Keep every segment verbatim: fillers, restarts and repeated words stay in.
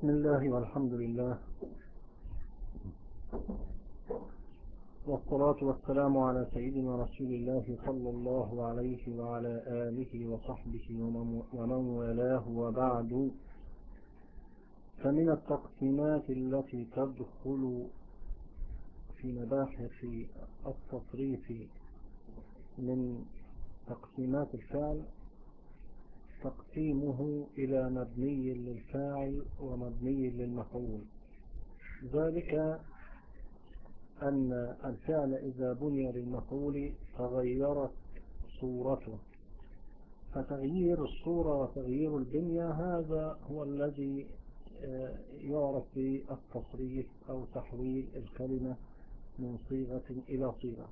بسم الله والحمد لله، والصلاة والسلام على سيدنا رسول الله صلى الله عليه وعلى آله وصحبه ومن والاه، وبعد. فمن التقسيمات التي تدخل في مباحث التصريف من تقسيمات الفعل تقسيمه إلى مبني للفاعل ومبني للمفعول. ذلك أن الفعل إذا بني للمفعول تغيرت صورته، فتغيير الصورة وتغيير البنية هذا هو الذي يعرف بالتصريف أو تحويل الكلمة من صيغة إلى صيغة.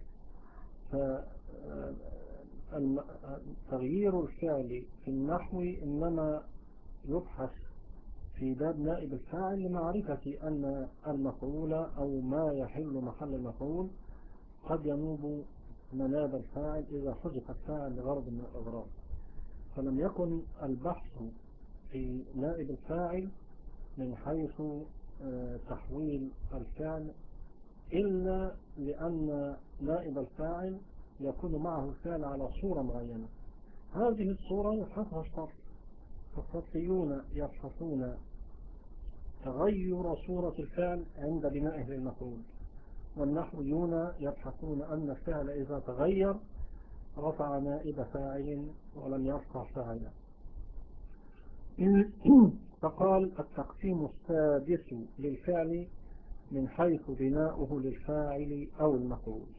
فتغيير الفعل في النحو إنما يبحث في باب نائب الفاعل لمعرفة أن المفعول أو ما يحل محل المفعول قد ينوب مناب الفاعل إذا حذف الفاعل لغرض من الأغراض. فلم يكن البحث في نائب الفاعل من حيث تحويل الفعل إلا لأن نائب الفاعل يكون معه الفعل على صورة معينة. هذه الصورة يبحثها الصرف، فالصرفيون يبحثون تغير صورة الفعل عند بنائه للمفعول، والنحويون يبحثون أن الفعل إذا تغير رفع نائب فاعل ولم يرفع فاعلا. فقال التقسيم السادس للفعل من حيث بناؤه للفاعل أو المفعول.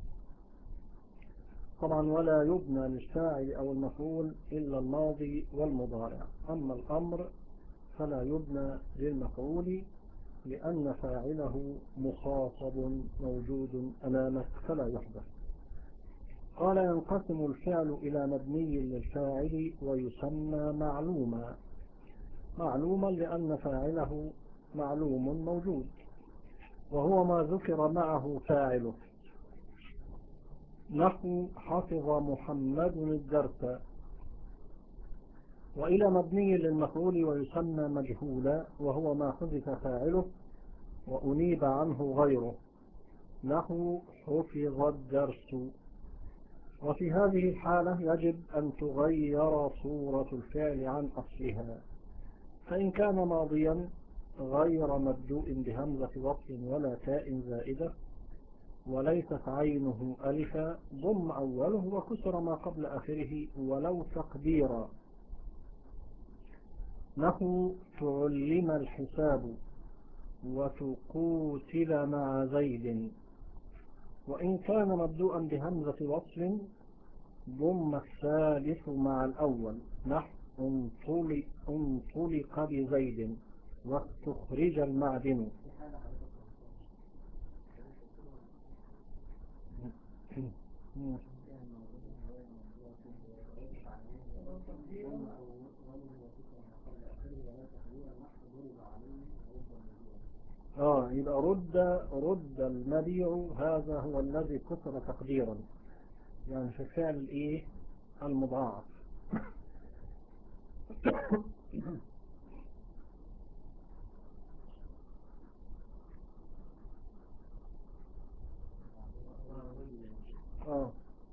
طبعا ولا يبنى للفاعل أو المفعول إلا الماضي والمضارع، أما الأمر فلا يبنى للمفعول لأن فاعله مخاطب موجود أمامك فلا يحدث. قال ينقسم الفعل إلى مبني للفاعل ويسمى معلوما، معلوما لأن فاعله معلوم موجود، وهو ما ذكر معه فاعله، نحو حفظ محمد الدرس. وإلى مبني للمفعول ويسمى مجهولا، وهو ما حذف فاعله وأنيب عنه غيره، نحو حفظ الدرس. وفي هذه الحالة يجب أن تغير صورة الفعل عن أصلها، فإن كان ماضيا غير مبدوء بهمزة وصل ولا تاء زائدة وليست عينه ألفا ضم أوله وكسر ما قبل آخره ولو تقديرا، نحو تعلم الحساب وتقوتل مع زيد. وإن كان مبدوءا بهمزة وصل ضم الثالث مع الأول، نحو انطلق بزيد واستخرج المعدن. اه يبقى رد رد المبيع، هذا هو الذي كسر تقديرا، يعني في فعل الايه المضاعف. اه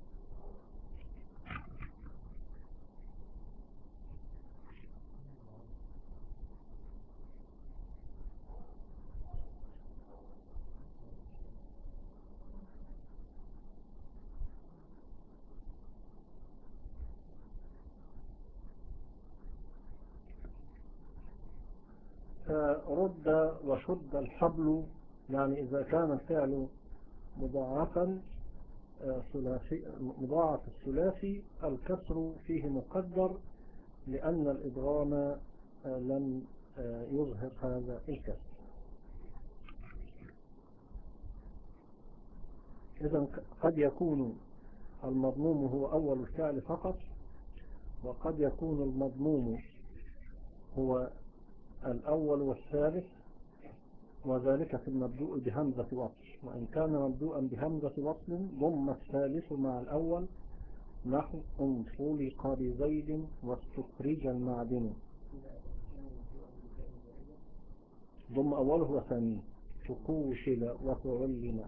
فرد وشد الحبل، يعني إذا كان الفعل مضاعفا ثلاثي مضاعف الثلاثي الكسر فيه مقدر لأن الإدغام لم يظهر هذا الكسر. إذن قد يكون المضموم هو أول الفعل فقط، وقد يكون المضموم هو الأول والثالث، وذلك في المبدوء بهمزة وصل. وإن كان مبدوءا بهمزة وصل ضم الثالث مع الأول، نحو انطلق بزيد واستخرج المعدن. ضم أوله وثانيه، فقوتل وفعلن،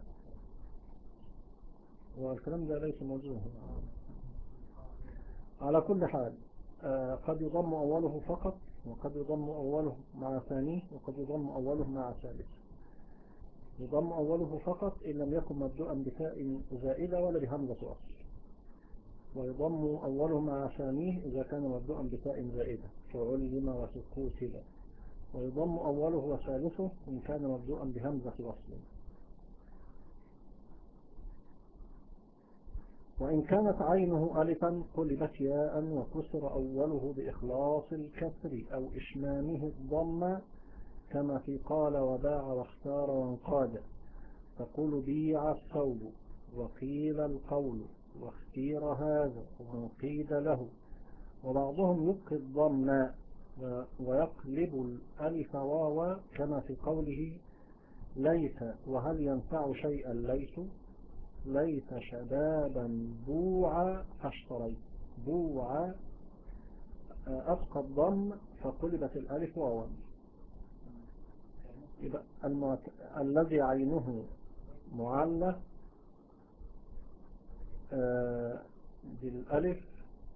والكلام ده ليس موجود. على كل حال آه قد يضم أوله فقط، وقد يضم أوله مع ثانيه، وقد يضم أوله مع ثالث. يضم أوله فقط إن لم يكن مبدوءا بتاء زائدة ولا بهمزة أصل، ويضم أوله مع ثانيه إذا كان مبدوءا بتاء زائدة فعلم وسكوتل، ويضم أوله وثالثه إن كان مبدوءا بهمزة أصل. وإن كانت عينه ألفا قلبت ياء وكسر أوله بإخلاص الكسر أو إشمامه الضم، كما في قال وباع واختار وانقاد، تقول بيع الثوب وقيل القول واختير هذا وانقيد له. وبعضهم يبقي الضم ويقلب الألف واوا، كما في قوله ليس وهل ينفع شيئا ليس، ليس شبابا بوعا فاشتريت، بوعا أسقى الضم فقلبت الألف واوا. المعت... الذي عينه معلة آه بالألف،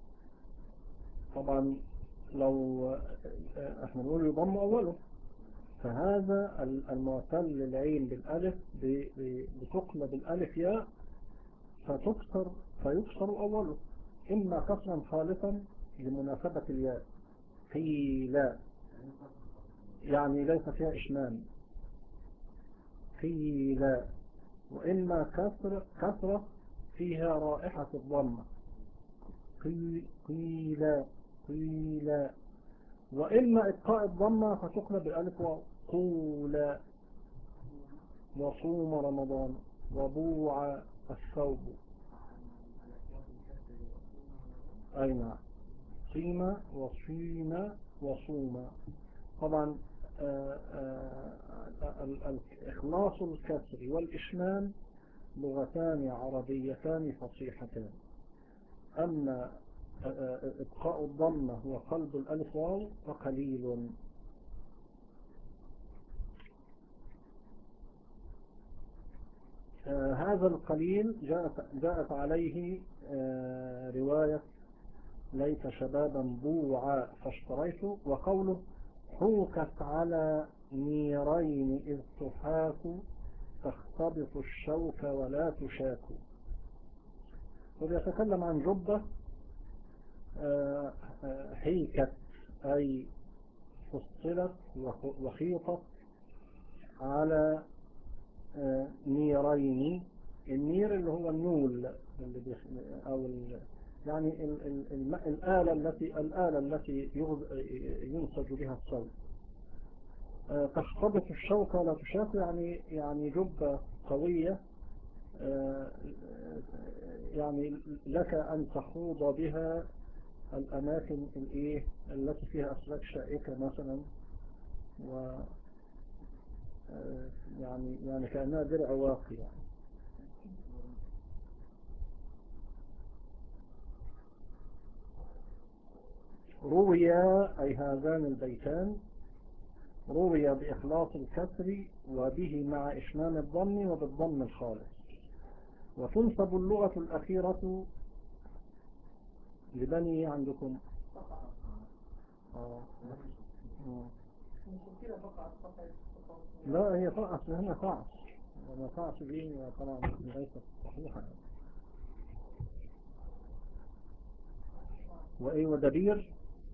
طبعا لو آه احنا نقول يضم أوله، فهذا المعتل العين بالألف بتقلب الألف ياء فتكسر فيكسر أوله، إما كسرا خالصا لمناسبة الياء قيل، يعني ليس فيها إشمام قيل، وإما كسر كسرة فيها رائحة الضمة قيل قيل، وإما إبقاء الضمة فتقلب الألف وقول، وصوم رمضان وبوع الثوب. أي نعم، صيم وصيم وصوم. طبعا آآ آآ إخلاص الكسر والإشمام لغتان عربيتان فصيحتان، أما إبقاء الضمة وقلب الألف واو فقليل. آه هذا القليل جاءت, جاءت عليه آه رواية ليت شبابا بوعا فاشتريت، وقوله حوكت على نيرين إذ تحاك تختبط الشوك ولا تشاك. وبيتكلم عن جبة آه حيكت أي فصلت وخيطت على آه نيرين، النير اللي هو النول اللي أو ال يعني ال ال ال الآلة التي الآلة التي ينسج بها الصوت. آه تختبط الشوك ولا تشاك، يعني يعني جبة قوية آه يعني لك أن تخوض بها الأماكن الإيه التي فيها أسلاك شائكة مثلا، و يعني يعني كأنها درع واقي يعني. روي أي هذان البيتان روي بإخلاص الكسر وبه مع إشمام الضم وبالضم الخالص. وتنسب اللغة الأخيرة لبني عندكم آه. آه. لا هي فقط هنا فعص، وما فعص دي طبعا ليست صحيحة. وإيه ودبير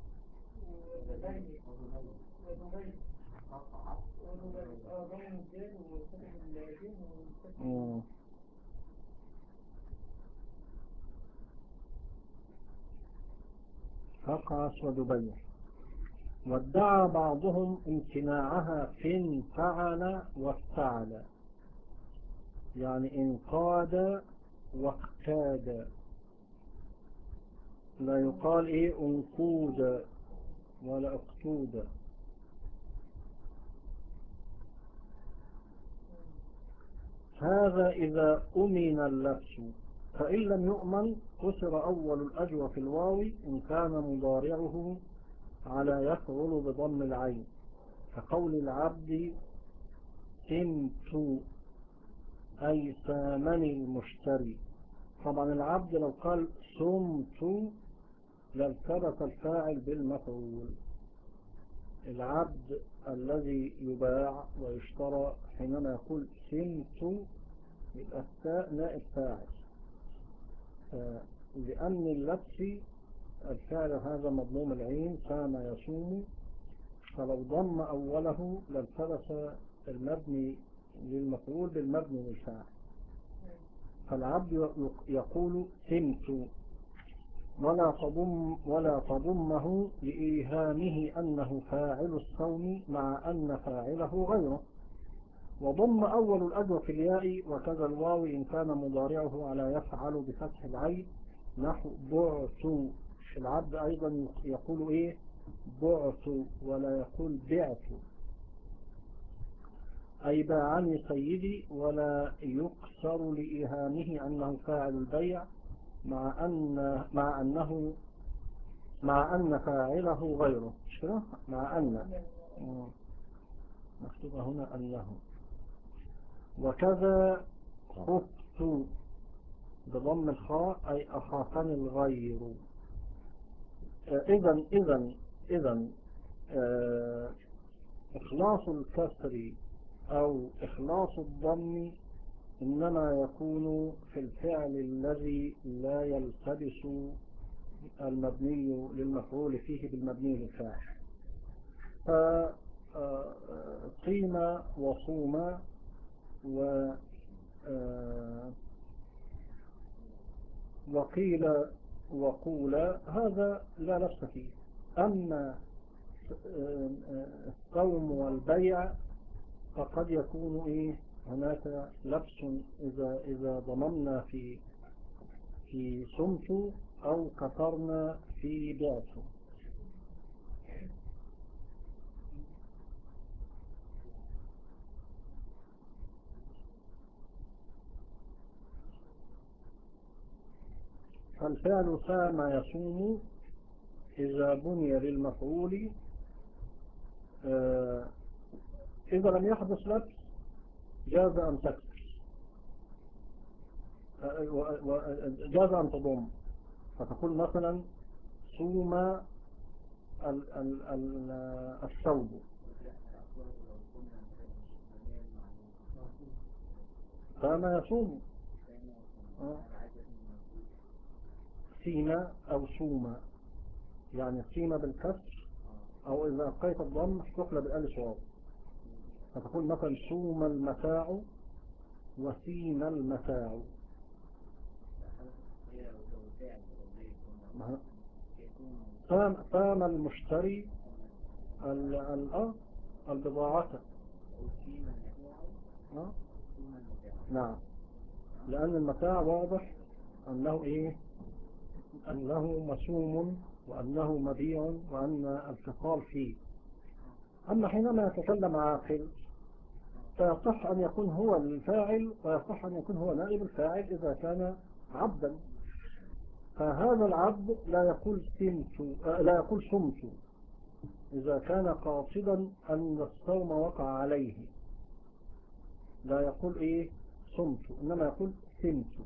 آه. فقعس ودبير. وادعى بعضهم امتناعها في انفعل وافتعل، يعني انقاد واقتاد، لا يقال ايه انقود ولا اقتود. هذا اذا امن اللبس، فان لم يؤمن كسر اول الاجوف في الواو ان كان مضارعه على يفعل بضم العين، كقول العبد سمت أي سامني المشتري. طبعا العبد لو قال سمت لالتبس الفاعل بالمفعول. العبد الذي يباع ويشترى حينما يقول سمت يبقى التاء نائب فاعل، لأن اللبس الفعل هذا مضموم العين سام يصوم، فلو ضم أوله لالتبس المبني للمفعول بالمبني للفاعل. فالعبد يقول سمت ولا تضم ولا تضمه لإيهامه أنه فاعل الصوم مع أن فاعله غيره. وضم أول الأجر في الياء وكذا الواو إن كان مضارعه على يفعل بفتح العين نحو بعث. العبد أيضا يقول إيه بعث ولا يقول بعث، أي باعني سيدي، ولا يكسر لإيهامه أنه فاعل البيع مع أن مع أنه مع أن فاعله غيره. شو مع أن مكتوب هنا أنه. وكذا خفت بضم الخاء أي أخافني الغير. إذن إذن إذن إخلاص الكسر أو إخلاص الضم إنما يكون في الفعل الذي لا يلتبس المبني للمفعول فيه بالمبني للفاعل. فصيم وصوم و وقيل وقول هذا لا لبس فيه. أما الصوم والبيع فقد يكون إيه هناك لبس إذا إذا ضممنا في في صمت أو كثرنا في بعث. فالفعل سام يصوم إذا بني للمفعول إذا لم يحدث لبس جاز أن تكسر، جاز أن تضم، فتقول مثلا صوم الثوب فما يصوم سيما أو صوم، يعني سيما بالكسر، أو إذا أبقيت الضم تقلب الألف واو، فتقول مثلا صوم المتاع وسين المتاع. سام المشتري البضاعة. نعم، لأن المتاع واضح أنه إيه أنه مسوم وأنه مبيع وأن الفصال فيه. أما حينما يتكلم عاقل فيصح أن يكون هو الفاعل ويصح أن يكون هو نائب الفاعل إذا كان عبدا. فهذا العبد لا يقول سمت لا يقول صمت إذا كان قاصدا أن الصوم وقع عليه، لا يقول إيه صمت، إنما يقول سمت.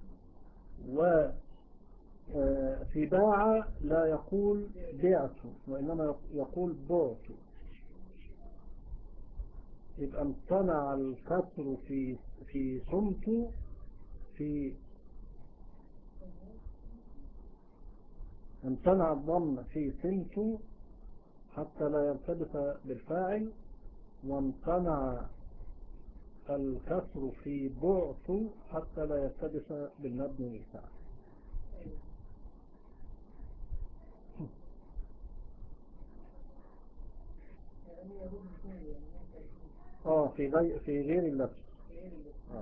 وفي باع لا يقول بعت وإنما يقول بعت. يبقى امتنع الكسر في في صمت في امتنع الضم في سمت حتى لا يلتبس بالفاعل، وامتنع الكسر في بعث حتى لا يلتبس بالمبني للفاعل. اه في غير في غير اللبس. اه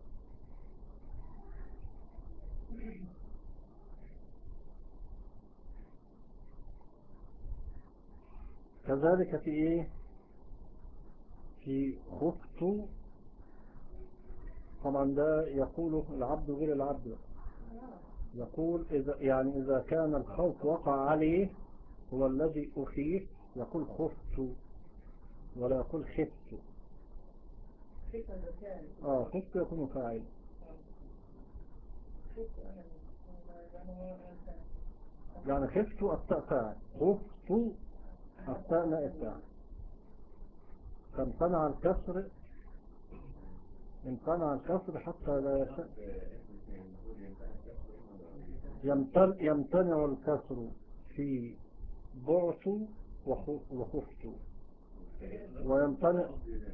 كذلك في ايه في خفت. طبعا ده يقول العبد غير العبد، يقول إذا يعني إذا كان الخوف وقع عليه هو الذي أخيف يقول خفت، ولا يقول خفت. اه خفت يكون فاعل. يعني خفت التاء فاعل، خفت التاء نائب فاعل. فامتنع الكسر، امتنع الكسر حتى لا يش... يمتنع, يمتنع الكسر في بعت وخفت، ويمتنع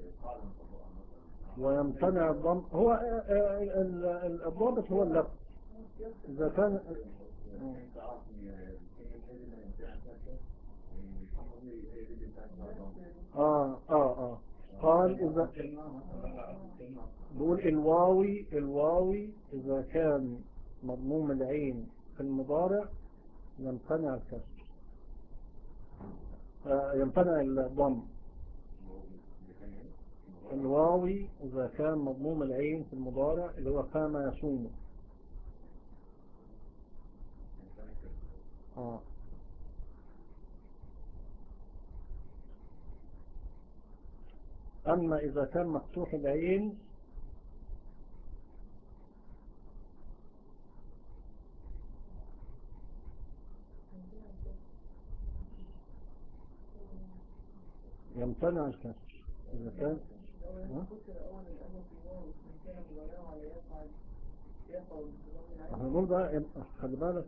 ويمتنع الضم. هو الضابط هو اللفظ. إذا كان آه آه آه قال إذا بقول الواوي الواوي إذا كان مضموم العين في المضارع يمتنع الكسر، آه يمتنع الضم. الواوي إذا كان مضموم العين في المضارع اللي هو قام يصوم. آه. أما إذا كان مفتوح العين يمتنع الكسر. إذا كان احنا نقول بقى خلي بالك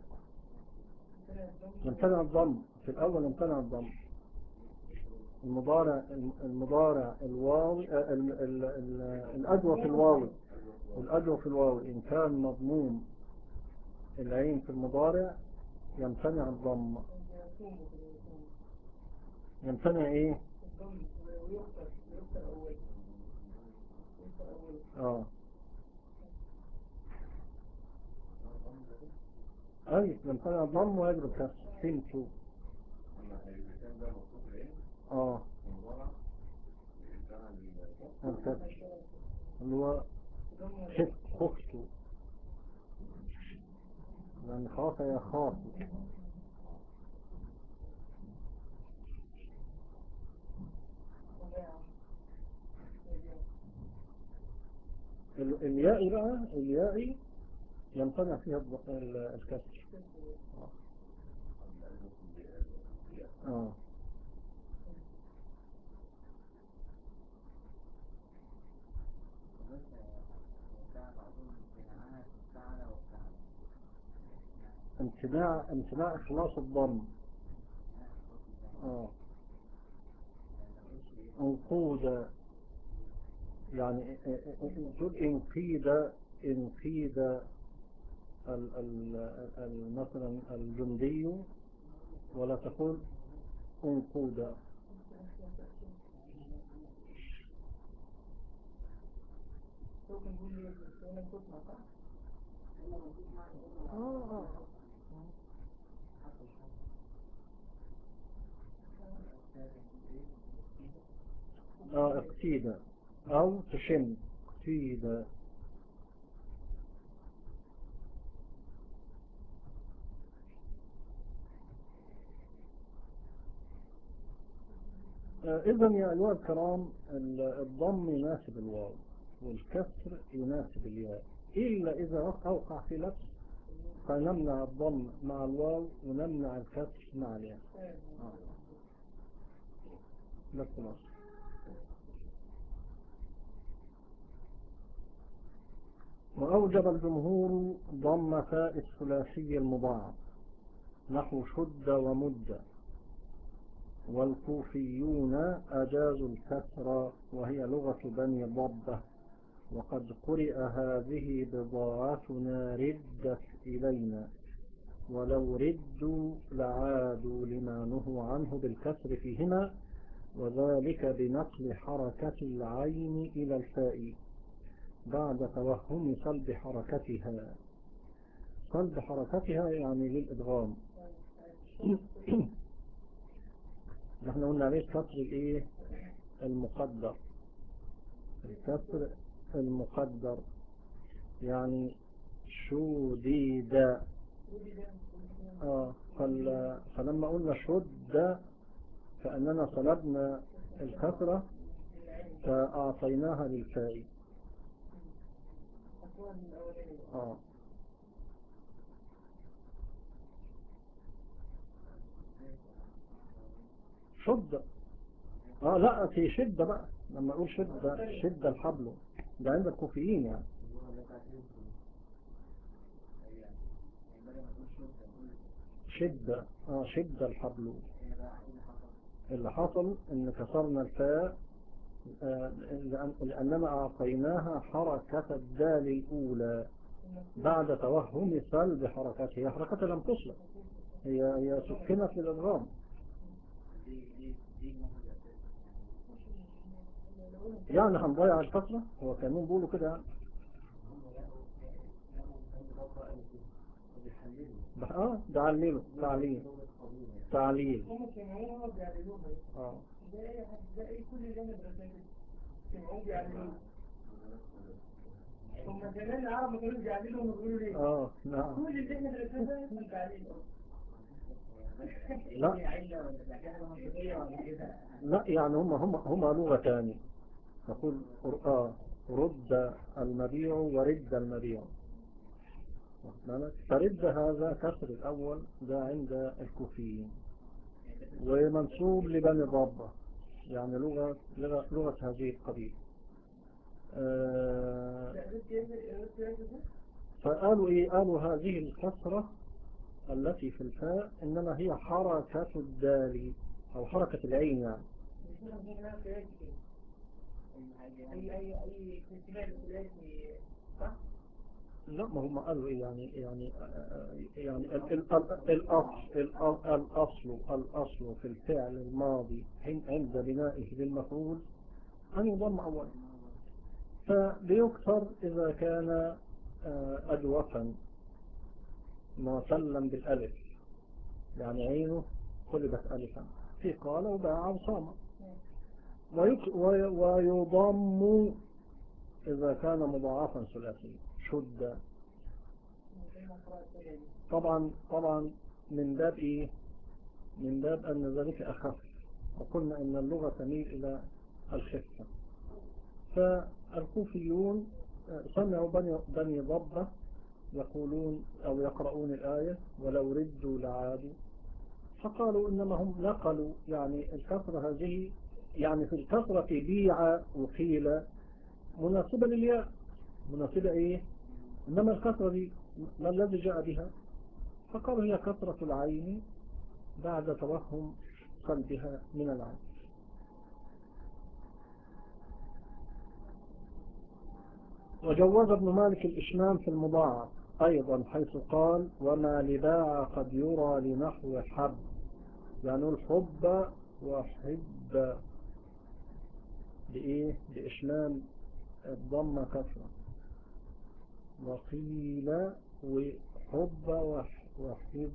يمتنع الضم في الأول، يمتنع الضم. المضارع المضارع الواوي الأدوى في الواوي الأدوى في الواوي إن كان مضموم العين في المضارع يمتنع الضم. يمتنع ايه؟ اه اي يمتنع الضم ويجب الكسر. فهمتوا؟ اه الكسر اللي هو خفت خفت لأن خاف يخاف. الياء بقى الياء يمتنع فيها الكسر. اه امتناع امتناع اخلاص الضم. اه انقود يعني تقول انقيد انقيد ال ال مثلا الجندي ولا تقول انقود. اه اقتيد او تشم اقتيد. إذن يا أيها الكرام الضم يناسب الواو والكسر يناسب الياء، إلا إذا أوقع في لبس فنمنع الضم مع الواو ونمنع الكسر مع الياء. آه. بس مصر. وأوجب الجمهور ضم فاء الثلاثي المضاعف نحو شد ومد، والكوفيون أجازوا الكسر وهي لغة بني ضبة، وقد قرئ هذه بضاعتنا ردت إلينا، ولو ردوا لعادوا لما نهوا عنه بالكسر فيهما، وذلك بنقل حركة العين إلى الفاء بعد توهم صلب حركتها. صلب حركتها يعني للإدغام. نحن قلنا عليه الكسر الايه المقدر، الكسر المقدر يعني شديد. اه فل... فلما قلنا شد فأننا صلبنا الكسرة فأعطيناها للفاء. آه. شد. آه لا في شدة بقى، لما أقول شدة شدة الحبل ده عند الكوفيين يعني. شدة آه شدة الحبل. اللي حصل إن كسرنا الفاء آه لأننا أعطيناها حركة الدال الأولى بعد توهم سلب حركتها. هي حركتها لم تصلب، هي هي سكنت للإدغام. يعني هنضيع الكسرة، هو كانوا بيقولوا كده. اه ده عليله تعليل تعليل اه هم زمان العرب ما كانوا بيعللوا ويقولوا ليه اه نعم كل اللي احنا درسناه في التعليل. لا لا يعني هم هم هم لغة تانية نقول اه رد المبيع ورد المبيع. فرد هذا كسر الأول ده عند الكوفيين ومنسوب لبني ضبة، يعني لغة لغة, لغة هذه القبيلة. آه فقالوا إيه؟ قالوا هذه الكسرة التي في الفاء إنما هي حركة الدال أو حركة العين يعني. لا ما هم قالوا إيه يعني يعني يعني الأصل الأصل الأصل في الفعل الماضي عند بنائه للمفعول أن يضم أولا، فبيكثر إذا كان أجوفا معتلا بالألف يعني عينه قلبت ألفا في قال وباع وصام، ويضم إذا كان مضاعفا ثلاثي شد. طبعا طبعا من باب إيه؟ من باب أن ذلك أخف، وقلنا أن اللغة تميل إلى الخفة. فالكوفيون سمعوا بني, بني ضبة يقولون أو يقرؤون الآية ولو ردوا لعادوا، فقالوا إنما هم نقلوا يعني الكسرة هذه يعني في الكسرة بيع وقيل مناسبة للياء مناسبة إيه؟ إنما الكسرة دي ما الذي جاء بها؟ فقالوا هي كسرة العين بعد توهم قلبها من العين. وجوز ابن مالك الإشمام في المضاعف أيضا حيث قال وما لباع قد يرى لنحو حب، يعني الحب وحب بإيه؟ بإشمام الضم كسرة، وقيل وحب وحب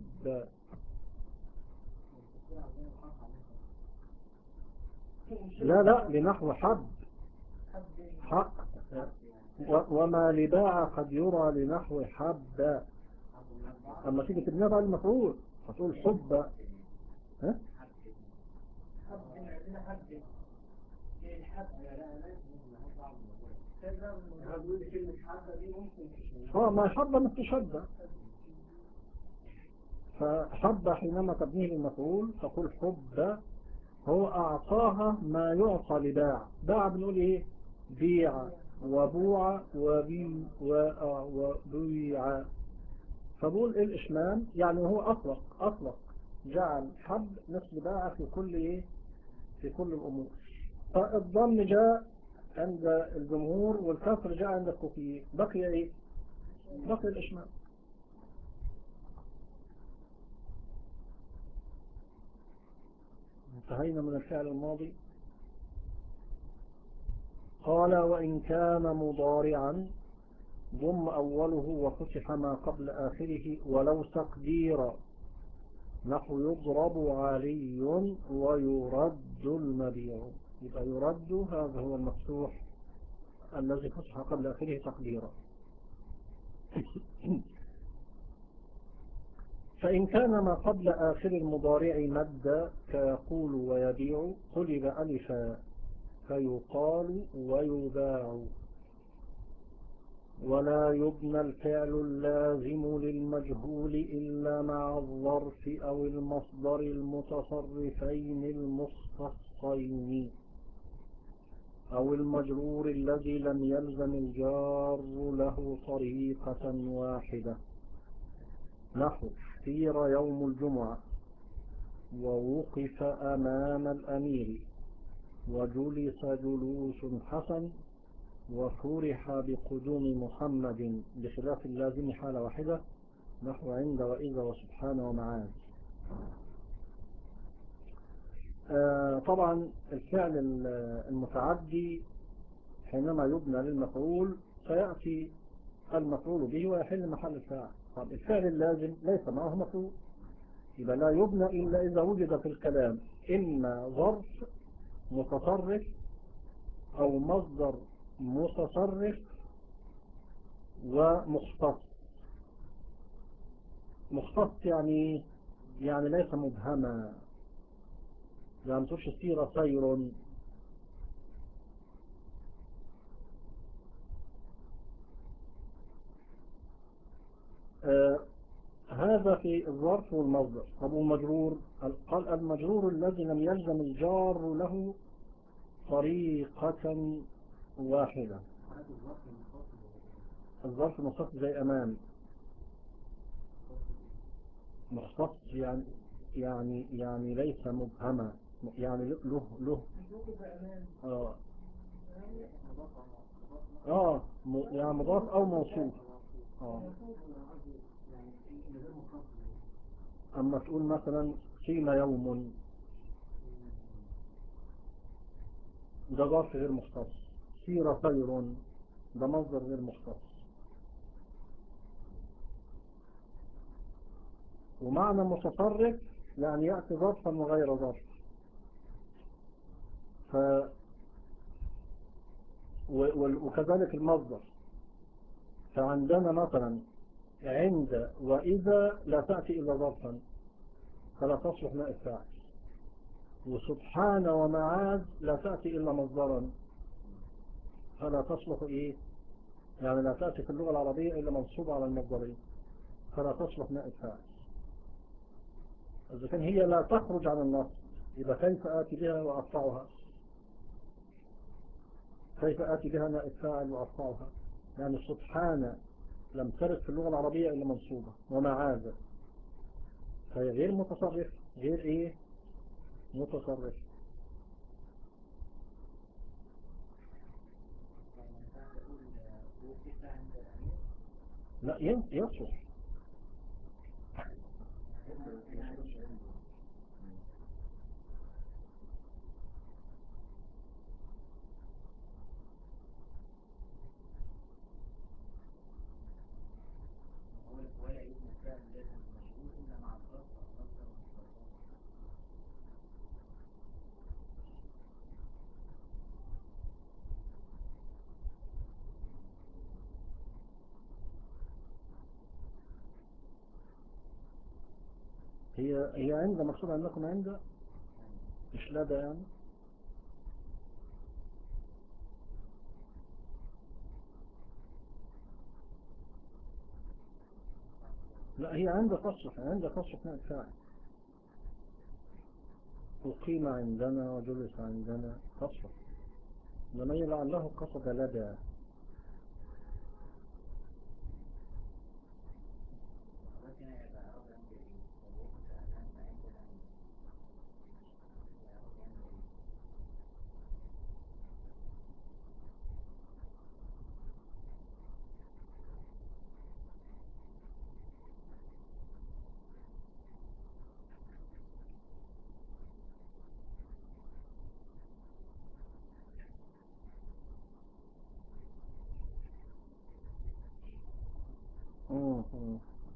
لا لا لنحو حب حق. وما لباع قد يرى لنحو حب، أما تيجي تبنيها بقى المفعول هتقول حب. ها اه ما حب مش تشبه، فحب حينما تبنيه للمفعول تقول حب هو أعطاها ما يعطى لباع. باع بنقول إيه؟ بيع وبوع وبي وبيع. فبقول إيه الإشمام يعني هو أطلق أطلق جعل حب مثل باع في كل إيه؟ في كل الأمور. فالضم جاء عند الجمهور والكسر جاء عند الكوفيين، بقي إيه؟ بقي الإشمام. انتهينا من الفعل الماضي. قال وإن كان مضارعا ضم أوله وفتح ما قبل آخره ولو تقديرا نحو يضرب علي ويرد المبيع، يبقى يرد هذا هو المفتوح الذي فتح قبل آخره تقديرا. فإن كان ما قبل آخر المضارع مد كيقول ويبيع قلب ألفا فيقال ويباع. ولا يبنى الفعل اللازم للمجهول إلا مع الظرف أو المصدر المتصرفين المختصين أو المجرور الذي لم يلزم الجار له طريقة واحدة. نحو سير يوم الجمعة، ووقف أمام الأمير، وجلس جلوس حسن، وفرح بقدوم محمد، بخلاف اللازم حالة واحدة. نحو عند وإذا وسبحان ومعاذ. آه طبعا الفعل المتعدي حينما يبنى للمفعول سيأتي المفعول به ويحل محل الفاعل. طب الفعل اللازم ليس معه مفعول، يبقى لا يبنى إلا إذا وجد في الكلام إما ظرف متصرف أو مصدر متصرف ومختص. مختص يعني يعني ليس مبهما، يعني تقولش سير سير. آه هذا في الظرف والمصدر. طب والمجرور؟ قال المجرور الذي لم يلزم الجار له طريقة واحدة. الظرف مختص زي أمام، مختص يعني يعني يعني ليس مبهما، يعني له له اه اه يعني مضاف او موصوف. اه اما تقول مثلا صيم يوم، ده ظرف غير مختص. سير طير، ده مصدر غير مختص. ومعنى متصرف يعني يأتي ظرفا وغير ظرف. ف وكذلك المصدر. فعندنا مثلا عند وإذا لا تأتي إلا ظرفا فلا تصلح نائب فاعل، وسبحان ومعاذ لا تأتي إلا مصدرا فلا تصلح إيه، يعني لا تأتي في اللغة العربية إلا منصوبة على المصدرين فلا تصلح نائب فاعل. إذا كان هي لا تخرج عن النص يبقى كيف آتي بها وأرفعها؟ كيف آتي بها نائب فاعل وأرفعها؟ يعني سبحان لم ترد في اللغة العربية إلا منصوبة، ومعاذ فهي غير متصرف. غير إيه؟ متصرف. لا يصلح. هي هي عند مقصود أنكم عند، مش لدى يعني. لا هي عند تصلح، عند تصلح نائب فاعل. أقيم عندنا وجلس عندنا تصلح، لما لعله قصد لدى. مم. مم.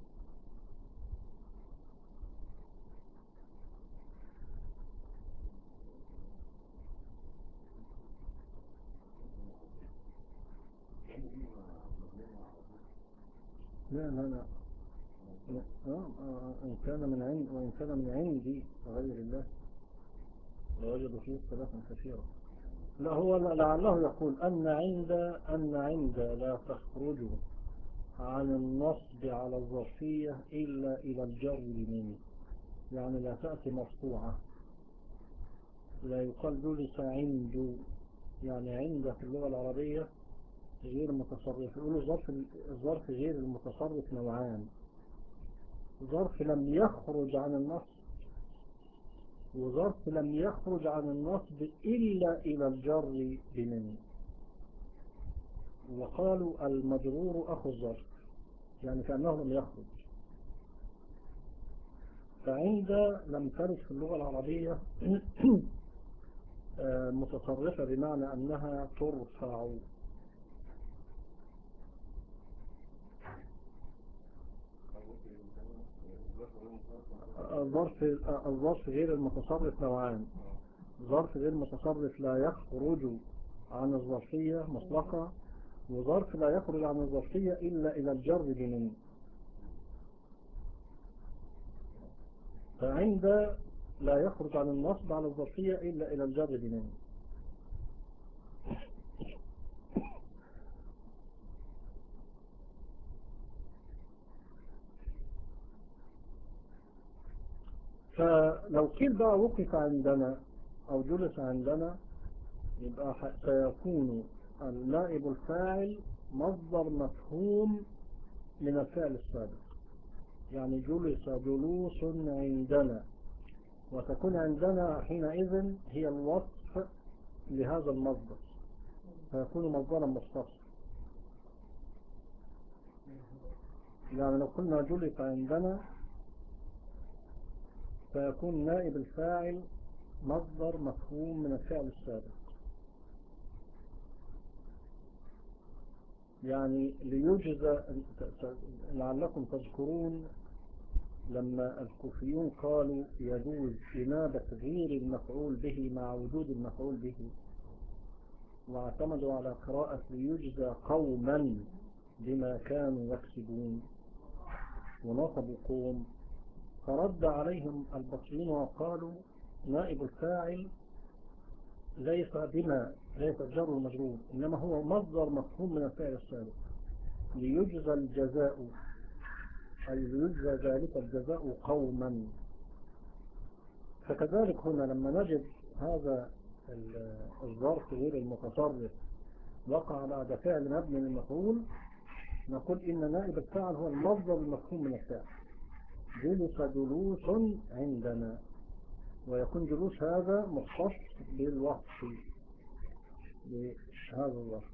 لا لا لا. آه، آه، إن كان من عند وإن كان من عندي غير الله لوجدوا فيه اختلافا كثيرا. لا، هو لعله يقول أن عند أن عند لا تخرج عن النصب على الظرفية إلا إلى الجر من، يعني لا تأتي مرفوعة. لا يقال جلس عند، يعني عند في اللغة العربية غير متصرف. يقولوا ظرف الظرف غير المتصرف نوعان: ظرف لم يخرج عن النصب، وظرف لم يخرج عن النصب إلا إلى الجر بمن. وقالوا المجرور أخو الظرف، يعني كأنه لم يخرج. فعند لم ترد في اللغة العربية متصرفة بمعنى أنها ترفع. الظرف الظرف غير المتصرف نوعان: ظرف غير متصرف لا يخرج عن الظرفية مطلقة، وظرف لا يخرج عن الظرفية إلا إلى الجر بمن. فعند لا يخرج عن النصب على الظرفية إلا إلى الجر بمن. فلو قيل بقى وقف عندنا أو جلس عندنا، يبقى سيكون النائب الفاعل مصدر مفهوم من الفعل السابق. يعني جلس جلوس عندنا، وتكون عندنا حينئذ هي الوصف لهذا المصدر، فيكون مصدرا مختص. يعني لو قلنا جلس عندنا فيكون نائب الفاعل مصدر مفهوم من الفعل السابق. يعني ليجزى، لعلكم تذكرون لما الكوفيون قالوا يجوز إنابة غير المفعول به مع وجود المفعول به، واعتمدوا على قراءة ليجزى قوما بما كانوا يكسبون، ونصبوا قوم. فرد عليهم البصريين وقالوا نائب الفاعل ليس بما ليس الجر والمجرور، إنما هو مصدر مفهوم من الفعل السابق. ليجزى الجزاء، أي ليجزى ذلك الجزاء قوما. فكذلك هنا لما نجد هذا الظرف غير المتصرف وقع بعد فعل مبني للمفعول، نقول إن نائب الفاعل هو المصدر المفهوم من الفعل. جلس جلوس عندنا، ويكون جلوس هذا مختص بالوصف بهذا الظرف.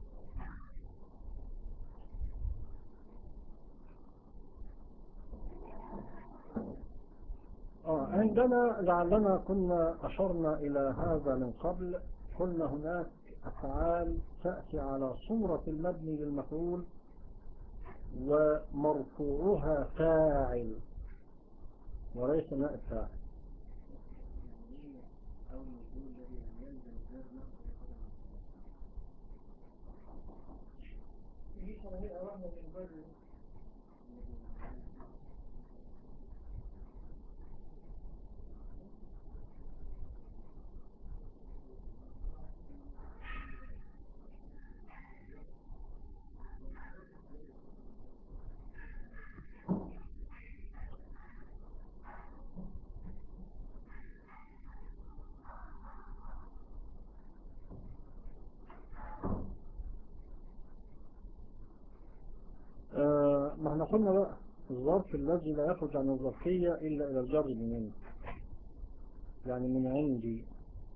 آه عندنا لعلنا كنا أشرنا إلى هذا من قبل، قلنا هناك أفعال تأتي على صورة المبني للمفعول ومرفوعها فاعل وليس نائب فاعل. آه ما احنا قلنا بقى الظرف الذي لا يخرج عن الظرفية إلا إلى الجر بمن، يعني من عندي.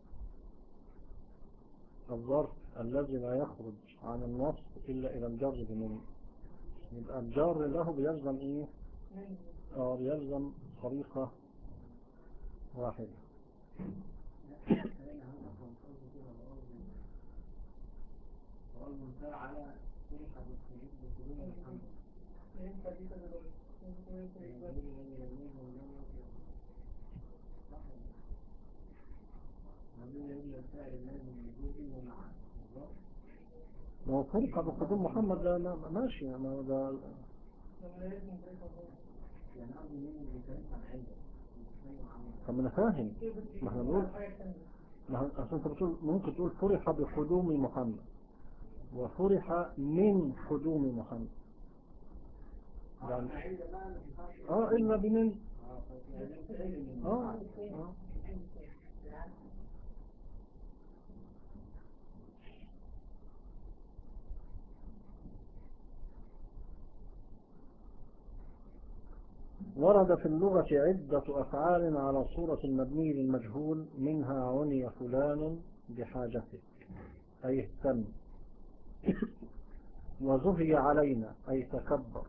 الظرف الذي لا يخرج عن النصب إلا إلى الجر بمن، يبقى الجر له بيلزم إيه؟ آه بيلزم طريقة واحدة. ما هو فرقة بقدوم محمد ده ماشي، ما ده طب ما انا فاهم، ما احنا نقول أصل أنت بتقول ممكن تقول فرح بقدوم محمد وفرح من قدوم محمد يعني اه إلا بمن اه اه ورد في اللغة عدة أفعال على صورة المبني للمجهول، منها عني فلان بحاجته أي اهتم، وزهي علينا أي تكبر،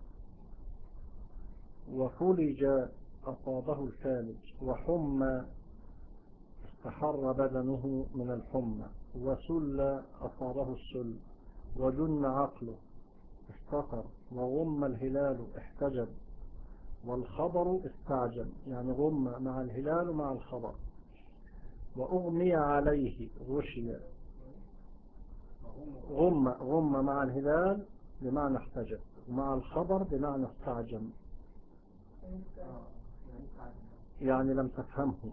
وفلج أصابه الفالج، وحمى استحر بدنه من الحمى، وسل أصابه السل، وجن عقله استطر، وغم الهلال احتجب، والخبر استعجل يعني غم مع الهلال مع الخبر، وأغمي عليه غشي غم غم مع الهلال بمعنى احتجب، ومع الخبر بمعنى استعجل يعني لم تفهمه.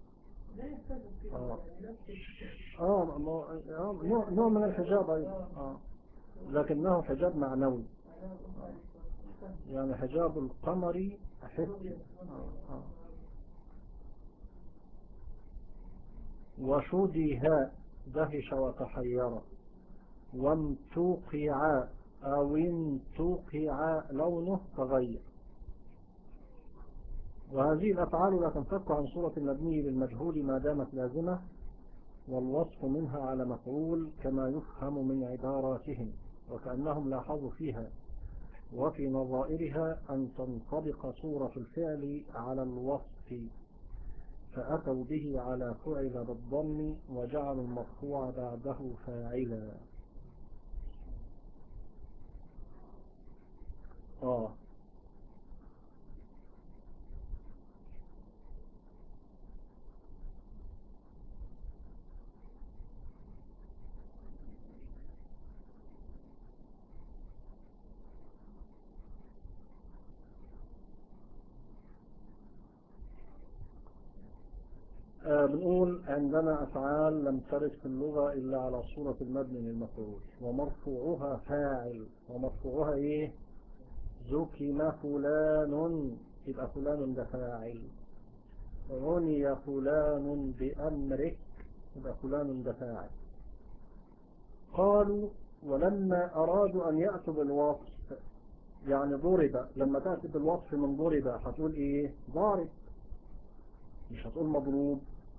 اه اه نوع نوع من الحجاب ايضا اه لكنه حجاب معنوي آه. يعني حجاب القمر حسي آه. آه. وشدها دهش وتحير، وامتوقع او انتوقع لونه تغير. وهذه الأفعال لا تنفك عن صورة المبني للمجهول ما دامت لازمة، والوصف منها على مفعول كما يفهم من عباراتهم، وكأنهم لاحظوا فيها وفي نظائرها أن تنطبق صورة الفعل على الوصف، فأتوا به على فعل بالضم وجعلوا المرفوع بعده فاعلا. آه آه بنقول عندنا أفعال لم ترد في اللغة إلا على صورة المبني للمفعول، ومرفوعها فاعل. ومرفوعها إيه؟ زكم فلان يبقى فلان ده فاعل، عني فلان بأمرك يبقى فلان ده فاعل. قالوا ولما أرادوا أن يأتوا بالوصف يعني ضرب، لما تأتي بالوصف من ضرب هتقول إيه؟ ضارب، مش هتقول مضروب.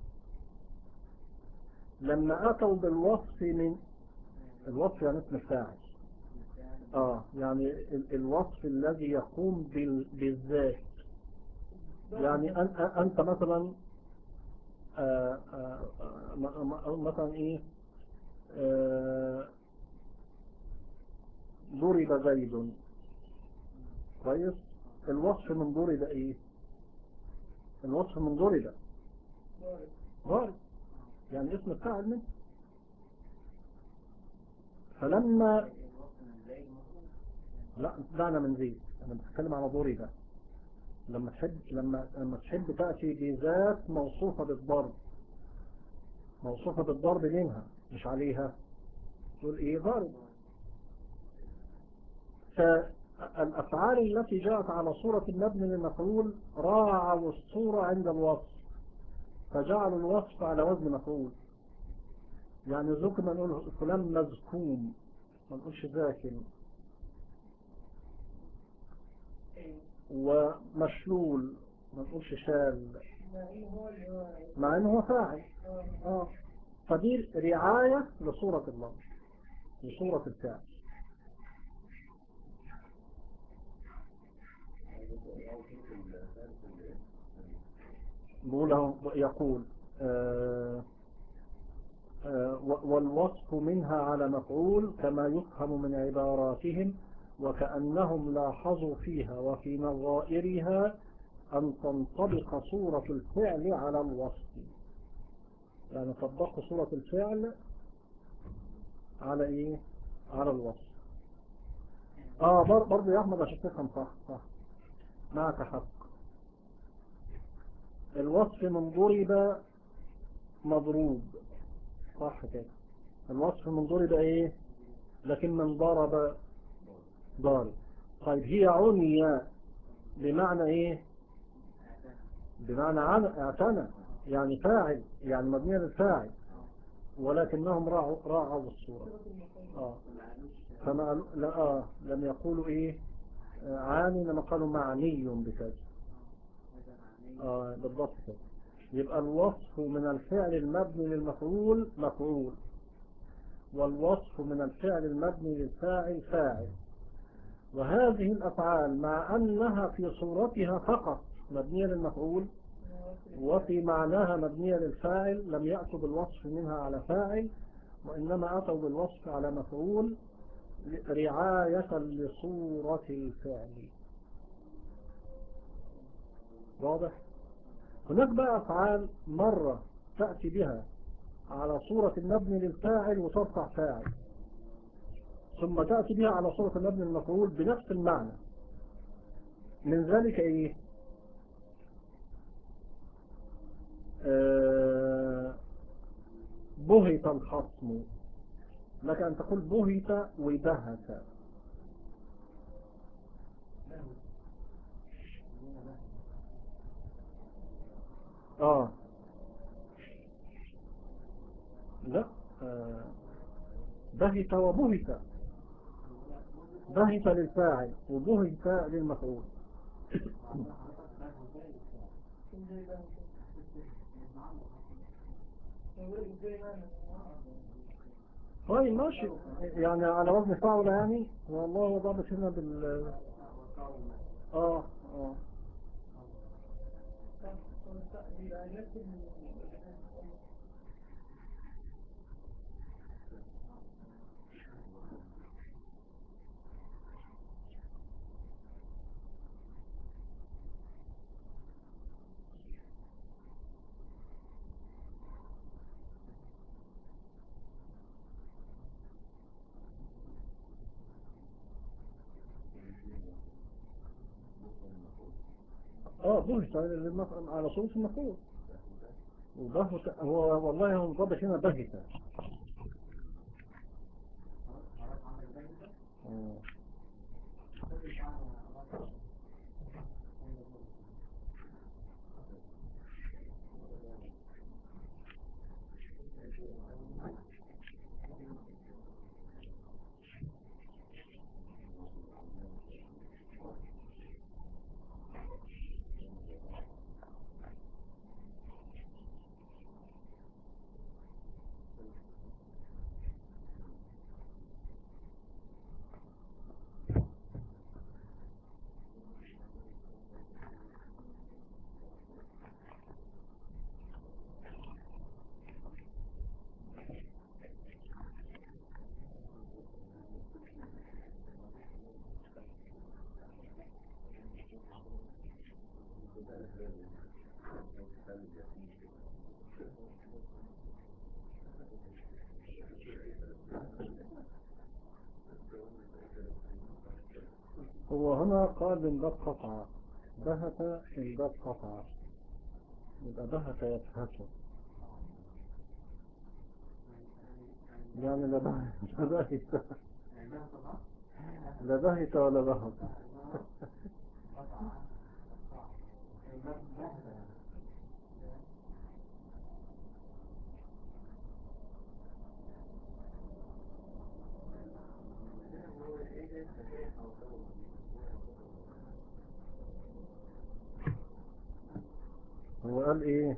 لما أتوا بالوصف من الوصف يعني اسم الفاعل آه يعني ال الوصف الذي يقوم بال بالذات. يعني أن أنت مثلا آه آه آه مثلا إيه آه ضرب زيد كويس. الوصف من ضرب إيه؟ الوصف من ضرب ضارب يعني اسم الفاعل منه. فلما لا دعنا من زيد، أنا بتكلم على ضرب. لما تحب لما لما تحب تأتي بذات موصوفة بالضرب، موصوفة بالضرب منها مش عليها، تقول ايه؟ ضرب. فالأفعال التي جاءت على صورة المبني للمفعول راعوا الصورة عند الوصف، فجعلوا الوصف على وزن مفعول. يعني ذكر ما نقول فلان مذكوم، ما نقولش ذاكر. ومشلول ما نقولش شال، مع انه هو فاعل. اه فدي رعاية لصورة الله، لصورة الفعل. يقول آه آه والوصف منها على مفعول كما يفهم من عباراتهم، وكأنهم لاحظوا فيها وفي نظائرها أن تنطبق صورة الفعل على الوصف. يعني طبقوا صورة الفعل على إيه؟ على الوصف. آه برضو يا أحمد عشان تفهم صح صح معك حق. الوصف من ضرب مضروب، صح كده. الوصف من ضرب ايه، لكن من ضرب ضارب. طيب هي عني بمعنى ايه؟ بمعنى اعتنى، يعني فاعل، يعني مبنية للفاعل، ولكنهم راعوا راعوا الصورة. اه فما قالوا لا آه لم يقولوا ايه آه عاني، لما قالوا معني بكذا. اه بالضبط كده. يبقى الوصف من الفعل المبني للمفعول مفعول، والوصف من الفعل المبني للفاعل فاعل. وهذه الأفعال مع أنها في صورتها فقط مبنية للمفعول وفي معناها مبنية للفاعل لم يأتوا بالوصف منها على فاعل، وإنما أتوا بالوصف على مفعول رعاية لصورة الفعل. واضح؟ هناك بقى أفعال مرة تأتي بها على صورة المبني للفاعل وترفع فاعل، ثم تأتي بها على صورة المبني للمفعول بنفس المعنى. من ذلك إيه؟ آه بهت الخصم، لك أن تقول بهت وبهت. آه لا آه بهت وبهت، بهت للفاعل وبهت للمفعول. طيب ماشي، يعني على وزن فاعل يعني، والله ضابط هنا بال اه اه اه بهت على صورة المفعول، وبهت هو والله هو ضابط هنا بهت. آه. هو هنا قال من باب قطع، بهت من باب قطع، يبقى بهت يبهت، يعني لا بهت لا بهت لا بهت ولا بهت. هو قال ايه؟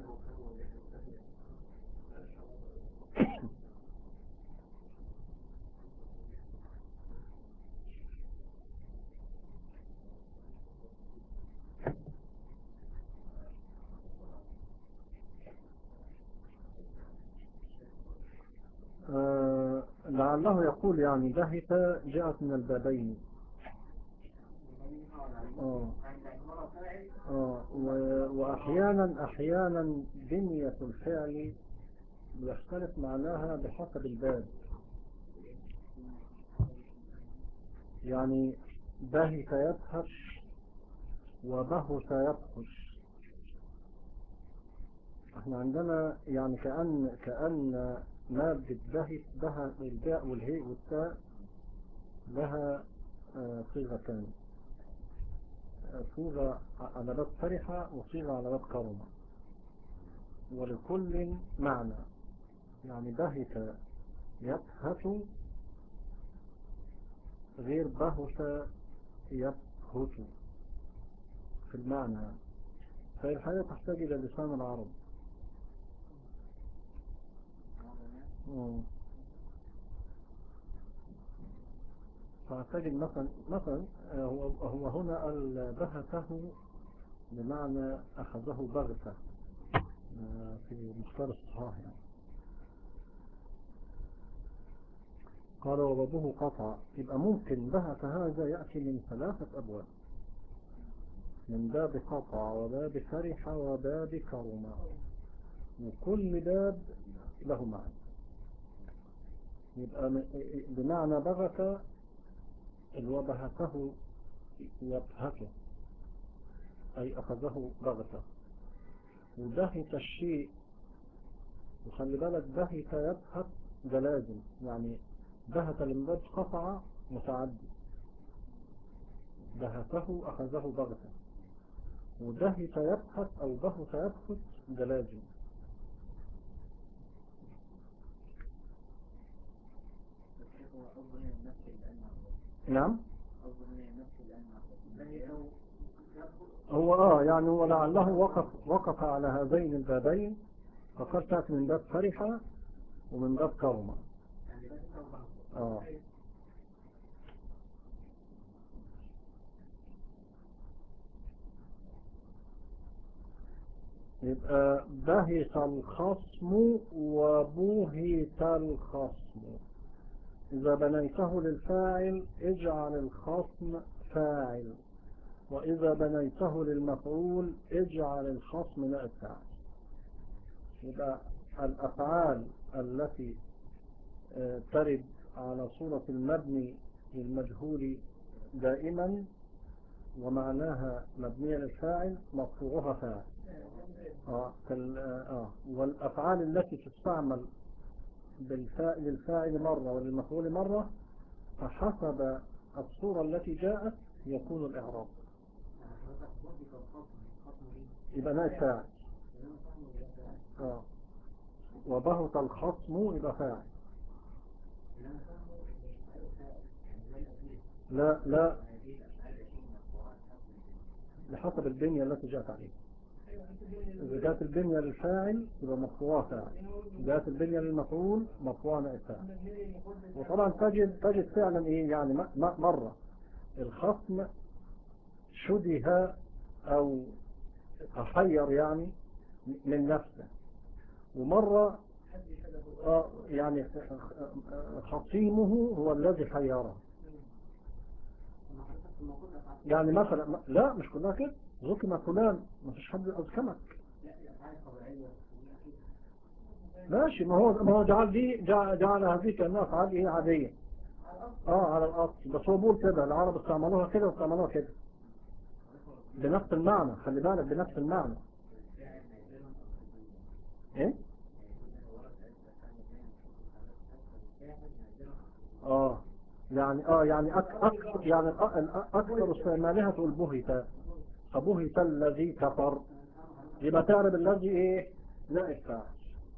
آه لعله يقول يعني بهت جاءت من البابين. اه اه و- واحيانا احيانا بنية الفعل بيختلف معناها بحسب الباب، يعني بهت يبهش وبهت يبهش. احنا عندنا يعني كأن كأن مادة بهت بها الباء والهاء والتاء لها صيغتان، صيغة على باب فرحة وصيغة على باب كرمة، ولكل معنى. يعني بهت يبهت غير بهت يبهت في المعنى، فالحقيقة تحتاج إلى لسان العرب. فأعتقد مثلا مثلا هو هو هنا بهته بمعنى أخذه بغتة في مختار الصحاح يعني. قال وبابه قطع، يبقى ممكن بهت هذا يأتي من ثلاثة أبواب، من باب قطع وباب فرح وباب كرم، وكل باب له معنى. يبقى بمعنى بغت وبهته يبهته أي أخذه بغتة، وبهت الشيء، وخلي بالك بهت يبهت ده لازم، يعني بهت لمباد قطع متعدي، بهته أخذه بغتة، وبهت يبهت أو بهت يبهت ده لازم. نعم هو اه يعني هو لعله وقف وقف على هذين البابين، فقد تأتي من باب فرحة ومن باب كرمة. اه يبقى بهت الخصم وبوهت الخصم. إذا بنيته للفاعل اجعل الخصم فاعل، وإذا بنيته للمفعول اجعل الخصم نائب فاعل. يبقى الأفعال التي ترد على صورة المبني للمجهول دائما ومعناها مبنية للفاعل مرفوعها فاعل. آه. آه. والأفعال التي تستعمل بالفاعل للفاعل مرة وللمفعول مرة فحسب الصورة التي جاءت يكون الإعراب. يبقى نائب فاعل. آه. وبهت الخصم يبقى فاعل. لا لا لحسب البنية التي جاءت عليه. إذا جاءت البنية للفاعل يبقى مرفوعها فاعل، جاءت البنية للمفعول مرفوعها نائب فاعل. وطبعا تجد تجد فعلا ايه يعني مرة الخصم شبه او تحير يعني من نفسه، ومرة آه يعني خصيمه هو الذي حيره. يعني مثلا لا مش كلها كده، ذكم فلان ما فيش حد أذكمك ماشي، ما هو ما هو جعل دي جعل, جعل هذه كأنها أفعال ايه عادية اه على الأصل، بس هو بيقول كده العرب استعملوها كده واستعملوها كده بنفس المعنى، خلي بالك بنفس المعنى. ايه اه يعني اه يعني أك أك يعني اكثر استعمالها تقول بهت، فبهت الذي كفر، يبقى تعرف الذي ايه نائب فاعل.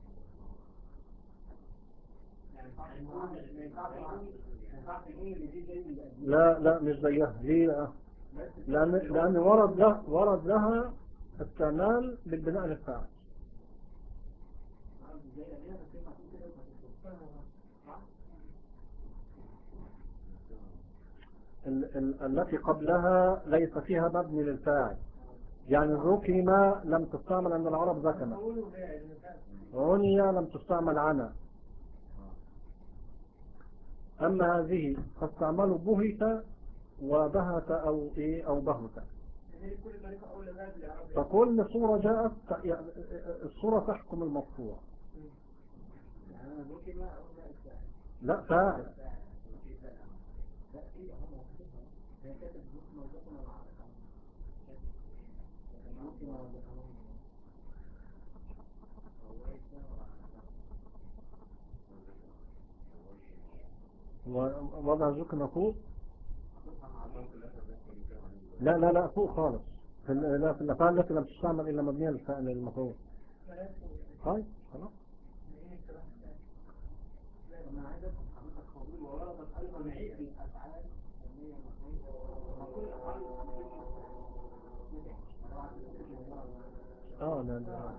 لا لا مش زيها، ليه؟ لان لان ورد له ورد لها استعمال بالبناء للفاعل. ال ال التي قبلها ليس فيها مبني للفاعل، يعني الركم لم تستعمل عند العرب ذكمة، عني لم تستعمل عنا، أما هذه فاستعملوا بهت وبهت أو إيه أو بهت. فكل صورة جاءت الصورة تحكم المرفوع. لا فاعل. ووضع ذكر مفعول. لا لا لا فوق خالص، في ال- لا في الأفعال التي لم تستعمل إلا مبنية للفعل للمفعول. طيب خلاص. اه لا لا.